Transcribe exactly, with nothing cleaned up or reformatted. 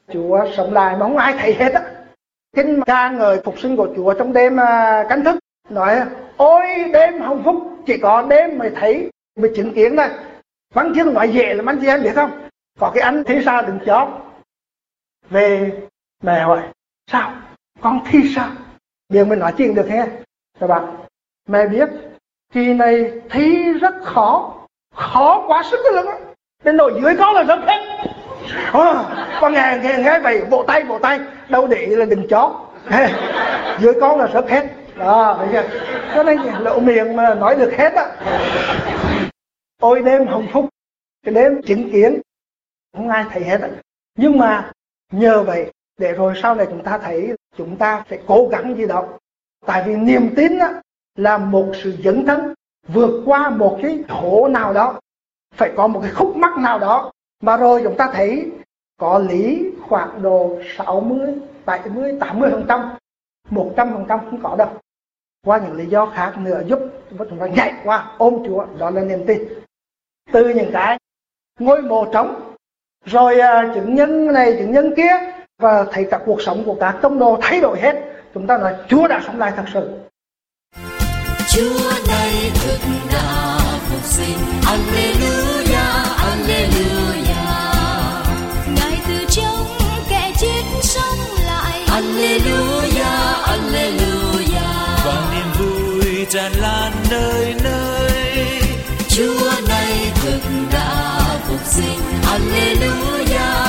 Chúa sống lại mà không ai thấy hết á. Kinh ca ngợi phục sinh của Chúa trong đêm cánh thức, nói ôi đêm hạnh phúc, chỉ có đêm mới thấy, mới chứng kiến này. Văn chương nói dễ lắm anh chị em biết không? Có cái anh thi sa đứng chót về, mẹ hỏi sao con thi sa, biết mình nói chuyện được nghe các bạn. Mẹ biết kỳ này thi rất khó, khó quá sức cái lưng, đến nỗi dưới con là rất hết. À, con nghe, nghe nghe vậy vỗ tay vỗ tay, đâu để là đừng chót, dưới con là rất hết đó, thấy chưa? Cho nên lộ miệng mà nói được hết á. Ôi đêm hạnh phúc, cái đêm chứng kiến không ai thấy hết á. Nhưng mà nhờ vậy để rồi sau này chúng ta thấy chúng ta phải cố gắng gì đó. Tại vì niềm tin á, là một sự dấn thân vượt qua một cái khổ nào đó, phải có một cái khúc mắc nào đó, mà rồi chúng ta thấy có lý khoảng độ sáu mươi, bảy mươi, tám mươi phần trăm, một trăm phần trăm không có đâu. Qua những lý do khác nữa giúp chúng ta nhảy qua ôm Chúa, đó là niềm tin. Từ những cái ngôi mộ trống, rồi uh, chứng nhân này chứng nhân kia, và thấy cả cuộc sống của các tông đồ thay đổi hết, chúng ta nói Chúa đã sống lại thật sự. Chúa này thực đã phục sinh, Alleluia, Alleluia. Ngài từ trong kẻ chết sống lại, Alleluia, Alleluia. Và niềm vui tràn lan nơi nơi. Chúa này thực đã phục sinh, Alleluia,